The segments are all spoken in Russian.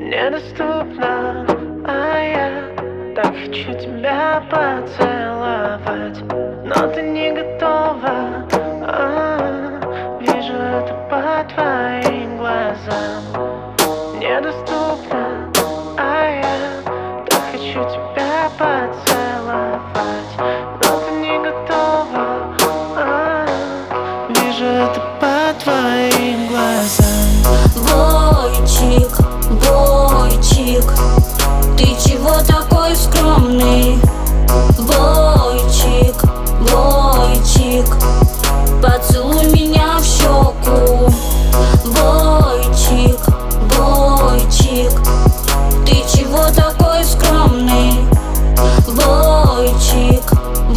недоступна, а я так хочу тебя поцеловать, но ты не готова. Вижу это по твоим глазам. Недоступна, а я так хочу тебя поцеловать, но ты не готова. Вижу это по твоим глазам. Бойчик, ты чего такой скромный? Бойчик, поцелуй меня в щеку. Бойчик, ты чего такой скромный? Бойчик,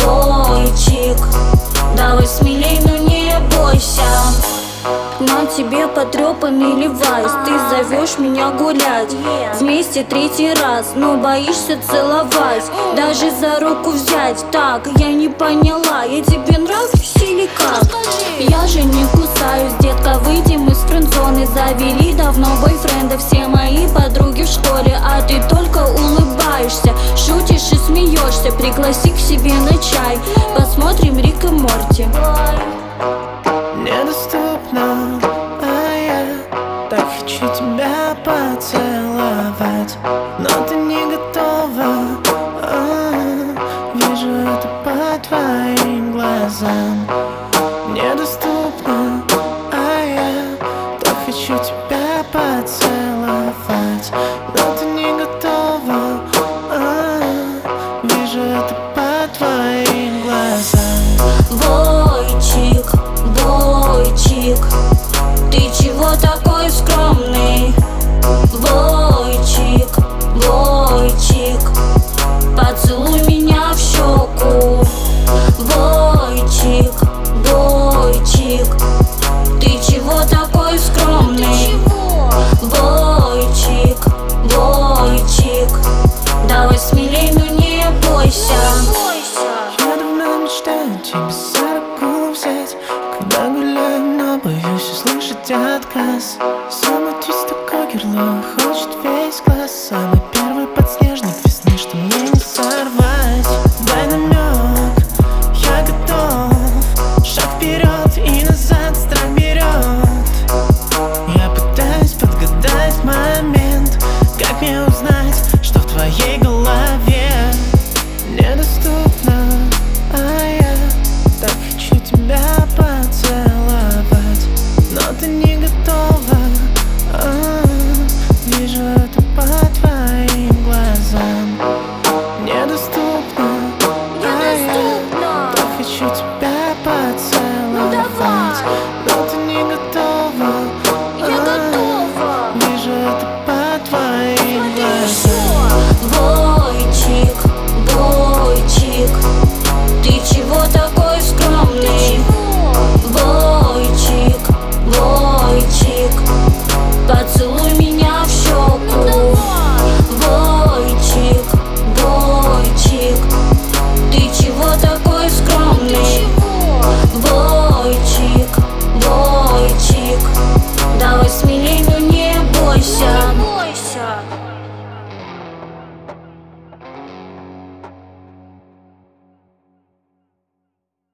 давай смелей, но не бойся. На тебе потрепанный левайс, ты зовешь меня гулять вместе третий раз, но боишься целовать, даже за руку взять. Так, я не поняла, я тебе нравлюсь или как? Я же не кусаюсь, детка, выйдем из френдзоны. Завели давно бойфренда все мои подруги в школе, а ты только улыбаешься, шутишь и смеешься. Пригласи к себе на чай, посмотрим Рик и Морти. Недоступна, а я так хочу тебя поцеловать, но ты не готова. Вижу это по твоим глазам. Недоступна, а я так хочу тебя поцеловать, но ты не готова. Вижу это по твоим глазам. Бойчик, ты чего такой скромный? Бойчик, поцелуй меня в щеку. Бойчик, ты чего такой скромный? Бойчик, давай смелей, но не бойся. Я давно мечтаю тебя за руку взять, когда гуляем, но боюсь услышать отказ. Самый твист такой герло, хочет весь глаз.